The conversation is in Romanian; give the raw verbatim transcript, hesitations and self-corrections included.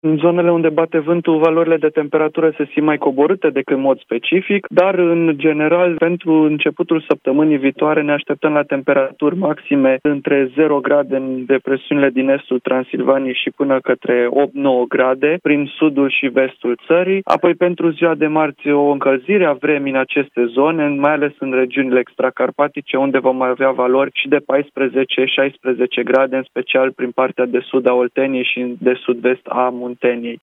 În zonele unde bate vântul, valorile de temperatură se simt mai coborâte decât în mod specific, dar în general, pentru începutul săptămânii viitoare ne așteptăm la temperaturi maxime între zero grade în depresiunile din estul Transilvaniei și până către opt nouă grade prin sudul și vestul țării. Apoi pentru ziua de marți o încălzire a vremii în aceste zone, mai ales în regiunile extracarpatice, unde vom avea valori și de paisprezece șaisprezece grade, în special prin partea de sud a Olteniei și de sud-vest a Munteniei.